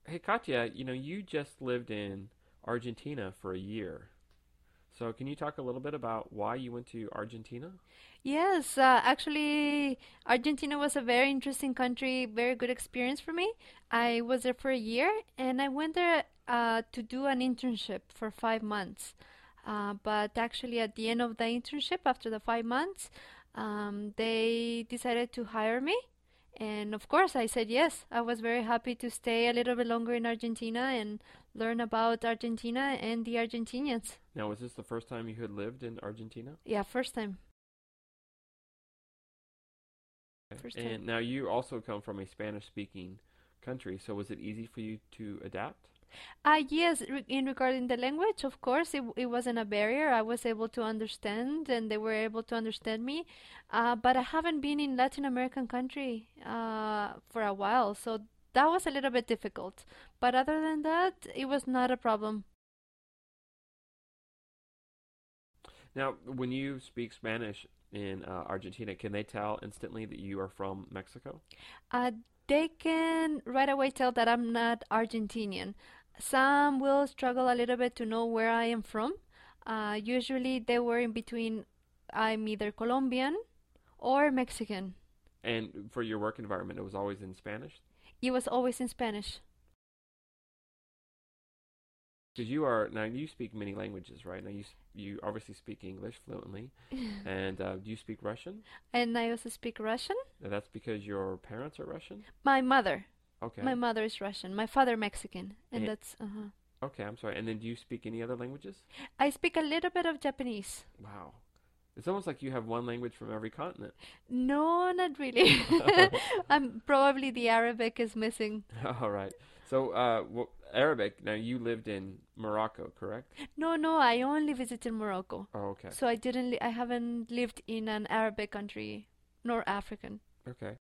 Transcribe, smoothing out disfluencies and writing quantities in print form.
Hey, Katya, you just lived in Argentina for a year. So, can you talk a little bit about why you went to Argentina? Yes, actually, Argentina was a very interesting country, very good experience for me. I was there for a year and I went there to do an internship for 5 months. But actually, at the end of the internship, after the 5 months, they decided to hire me. And of course, I said yes. I was very happy to stay a little bit longer in Argentina and learn about Argentina and the Argentinians. Now, was this the first time you had lived in Argentina? Yeah, first time. Okay. First time. And now you also come from a Spanish-speaking country, so was it easy for you to adapt? Yes, in regarding the language, of course, it wasn't a barrier. I was able to understand, and they were able to understand me. But I haven't been in Latin American country for a while, so that was a little bit difficult. But other than that, it was not a problem. Now, when you speak Spanish in Argentina, can they tell instantly that you are from Mexico? Uh, they can right away tell that I'm not Argentinian. Some will struggle a little bit to know where I am from. Usually, they were in between. I'm either Colombian or Mexican. And for your work environment, it was always in Spanish? It was always in Spanish. Because you speak many languages, right? Now you obviously speak English fluently, and do you speak Russian? And I also speak Russian. And that's because your parents are Russian? My mother. My Okay. mother is Russian. My father Mexican. And And, that's okay, I'm sorry. And then do you speak any other languages? I speak a little bit of Japanese. Wow. It's almost like you have one language from every continent. No, not really. I'm probably the Arabic is missing. All right. So, Arabic. Now, you lived in Morocco, correct? No, no, I only visited Morocco. Oh, okay. So I haven't lived in an Arabic country nor African. Okay.